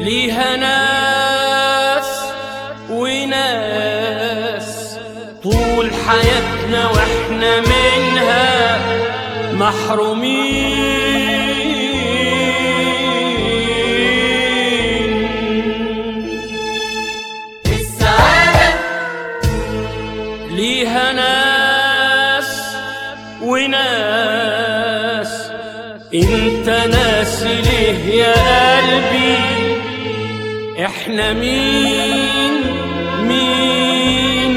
ليها ناس وناس طول حياتنا واحنا منها محرومين. السعادة ليها ناس وناس، انت ناسي ليه يا قلبي احنا مين مين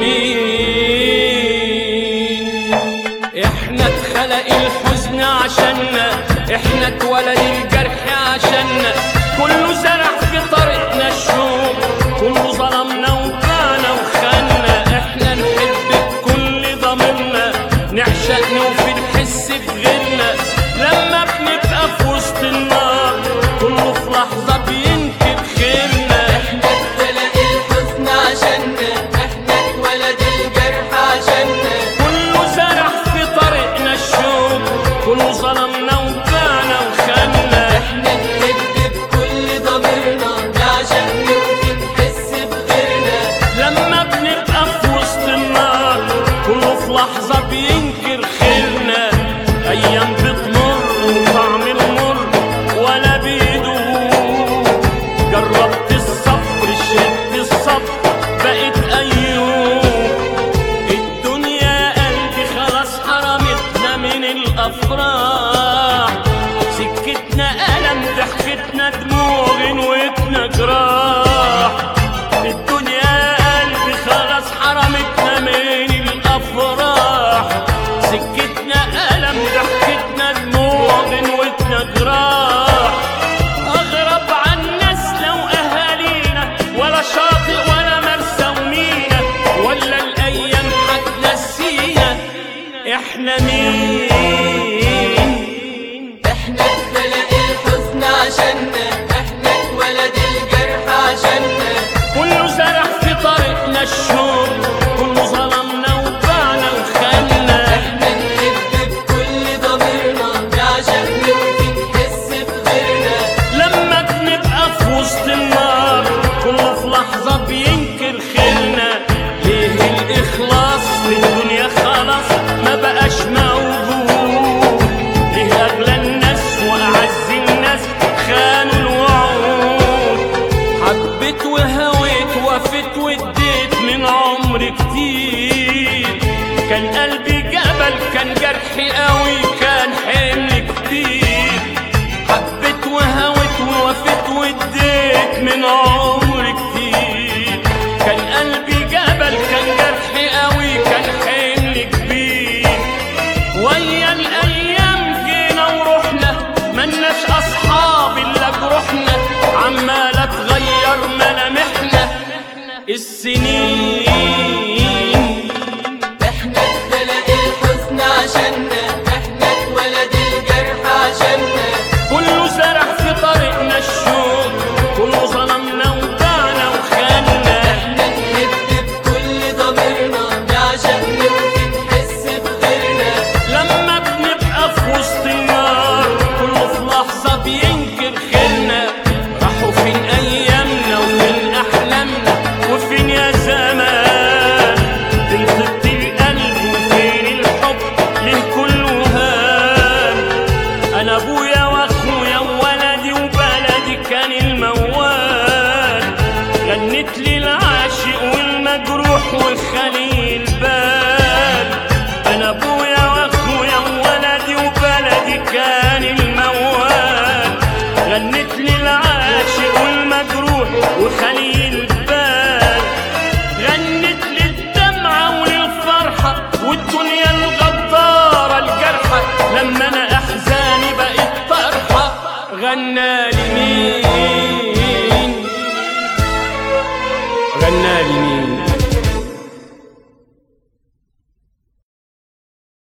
مين؟ احنا اتخلق الحزن عشاننا، احنا اتولد الجرح عشاننا، كله زرع في طريقنا الشوق، كله ظلمنا وبانا وخنا، احنا نحب بكل ضميرنا، نعشق نوفي نحس بغيرنا، لما بنبقى في وسط النار كله في لحظة بينكب خيرنا. احنا اتخلق الحزن عشاننا، احنا اتولد الجرح عشاننا، كله زرع في طريقنا الشوق، كله ظلمنا وبانا وخنا، احنا نحب بكل ضميرنا، نعشق نوفي نحس بغيرنا، لما بنبقى في وسط النار كله في لحظة بينكر خيرنا. أيام بتمر وطعم المر ولا بيدوب، جربت الصبر شدت الصبر بقت أيوب، الدنيا قلبي خلاص حرمتنا من الأفراح، سكتنا ألم ضحكتنا دموع غنوتنا جراح، الدنيا قلبي خلاص حرمتنا من الأفراح، سكتنا ألم ضحكتنا دموع غنوتنا جراح، أغرب عن ناسنا وأهالينا ولا شاطئ ولا مرسى ومينا، ولا الأيام هتنسينا إحنا مين؟ احنا اتخلق الحزن عشاننا، احنا اتولد الجرح عشاننا، كله زرع في طريقنا الشوق، كله ظلمنا وبانا وخنا، احنا نحب بكل ضميرنا، نعشق نوفي نحس بغيرنا، لما بنبقى في وسط النار كله في لحظة بينكر خيرنا. ليه الإخلاص في الدنيا خلاص ما بقاش موجود؟ ليه أغلى الناس وأعز الناس خانوا الوعود؟ حبيت وهويت وفيت واديت من عمري كتير، كان قلبي جبل كان جرحي قوي كان حمل كتير، حبيت وهويت ووفيت واديت من عمري كتير، كان قلبي جبل كان جرحي قوي كان حمل كبير، ويا الايام جينا ورحنا ملناش اصحاب الا جروحنا، عمالة تغير ملامحنا السنين. احنا اتخلق الحزن عشاننا، احنا اتولد الجرح عشاننا، كله زرع في طريقنا الشوق، كله ظلمنا وبانا وخنا، احنا نحب بكل ضميرنا، نعشق نوفي نحس بغيرنا، لما بنبقى في وسط النار كله في لحظة بينكر خيرنا. راحوا فين أيامنا وفين أحلامنا وفين يا زمان؟ فين طيبة القلب وفين الحب ليه كله هان؟ أنا أبويا وأخويا وولدي وبلدي كان الموال، غنت لي العاشق والمجروح والخليل بال، أنا أبويا وأخويا وولدي وبلدي كان الموال، غنت لي العاشق والمجروح وخليل بال، غنت لي الدمعة وللفرحة والدنيا الغدارة الجرحة، لما أنا أحزاني بقت طرحة غنالي مين؟ غنالي مين؟